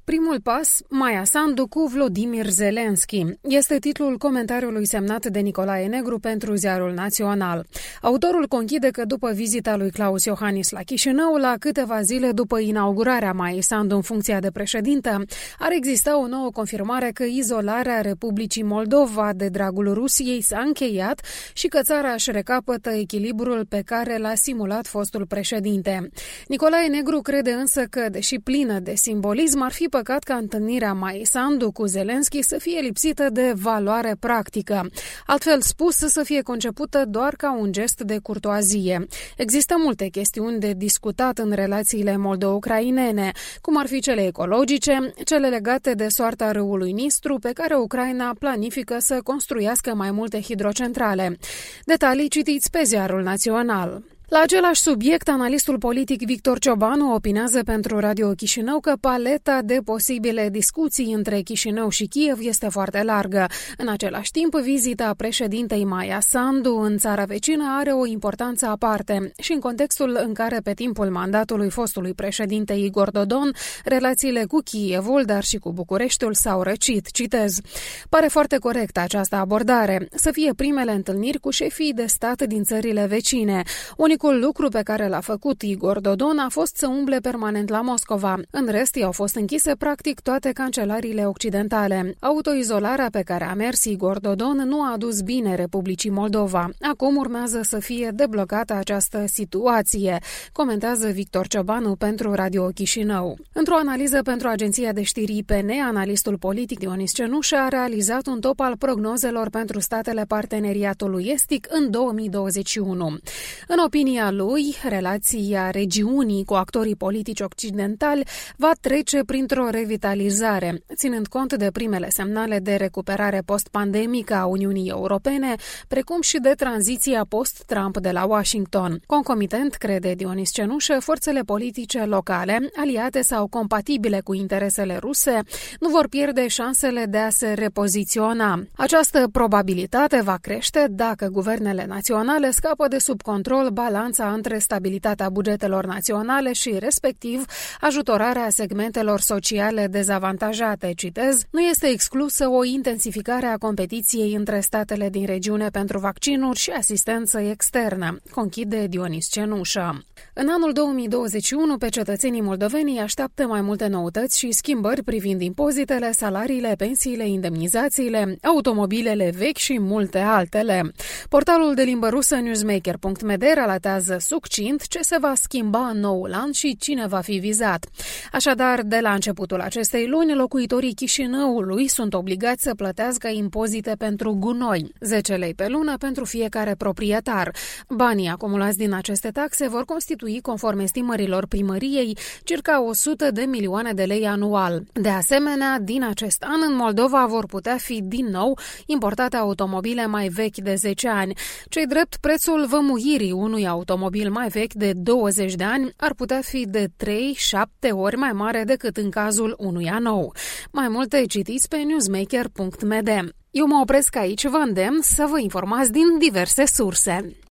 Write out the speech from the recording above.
Primul pas, Maia Sandu cu Volodymyr Zelensky. Este titlul comentariului semnat de Nicolae Negru pentru Ziarul Național. Autorul conchide că după vizita lui Klaus Iohannis la Chișinău, la câteva zile după inaugurarea Maiei Sandu în funcția de președintă, ar exista o nouă confirmare că izolarea Republicii Moldova de dragul Rusiei s-a încheiat și că țara își recapătă echilibrul pe care l-a simulat fostul președinte. Nicolae Negru crede însă că, deși plină de simbolism, ar fi păcat ca întâlnirea Maiei Sandu cu Zelensky să fie lipsită de valoare practică. Altfel spus, să fie concepută doar ca un gest de curtoazie. Există multe chestiuni de discutat în relațiile moldo-ucrainene, cum ar fi cele ecologice, cele legate de soarta râului Nistru, pe care Ucraina planifică să construiască mai multe hidrocentrale. Detalii citiți pe Ziarul Național. La același subiect, analistul politic Victor Ciobanu opinează pentru Radio Chișinău că paleta de posibile discuții între Chișinău și Kiev este foarte largă. În același timp, vizita președintei Maia Sandu în țara vecină are o importanță aparte și în contextul în care pe timpul mandatului fostului președinte Igor Dodon, relațiile cu Kievul, dar și cu Bucureștiul s-au răcit. Citez: "Pare foarte corectă această abordare, să fie primele întâlniri cu șefii de stat din țările vecine. Unicul lucru pe care l-a făcut Igor Dodon a fost să umble permanent la Moscova. În rest, i-au fost închise practic toate cancelariile occidentale. Autoizolarea pe care a mers Igor Dodon nu a adus bine Republicii Moldova. Acum urmează să fie deblocată această situație", comentează Victor Ciobanu pentru Radio Chișinău. Într-o analiză pentru agenția de știri IPN, analistul politic Dionis Cenușă a realizat un top al prognozelor pentru statele parteneriatului estic în 2021. În opinia lui, relația regiunii cu actorii politici occidentali va trece printr-o revitalizare, ținând cont de primele semnale de recuperare post-pandemică a Uniunii Europene, precum și de tranziția post-Trump de la Washington. Concomitent, crede Dionis Cenușă, forțele politice locale, aliate sau compatibile cu interesele ruse, nu vor pierde șansele de a se repoziționa. Această probabilitate va crește dacă guvernele naționale scapă de sub control balanța între stabilitatea bugetelor naționale și, respectiv, ajutorarea segmentelor sociale dezavantajate. Citez: "Nu este exclusă o intensificare a competiției între statele din regiune pentru vaccinuri și asistență externă", conchide Dionis Cenușă. În anul 2021, pe cetățenii moldoveni așteaptă mai multe noutăți și schimbări privind impozitele, salariile, pensiile, indemnizațiile, automobilele vechi și multe altele. Portalul de limbă rusă newsmaker.md relatează succint ce se va schimba în noul an și cine va fi vizat. Așadar, de la începutul acestei luni, locuitorii Chișinăului sunt obligați să plătească impozite pentru gunoi, 10 lei pe lună pentru fiecare proprietar. Banii acumulați din aceste taxe vor constitui, conform estimărilor primăriei, circa 100 de milioane de lei anual. De asemenea, din acest an, în Moldova vor putea fi din nou importate automobile mai vechi de 10 ani. Cei drept, prețul vămuirii unui automobil mai vechi de 20 de ani ar putea fi de 3-7 ori mai mare decât în cazul unuia nou. Mai multe citiți pe newsmaker.md. Eu mă opresc aici, vă îndemn să vă informați din diverse surse.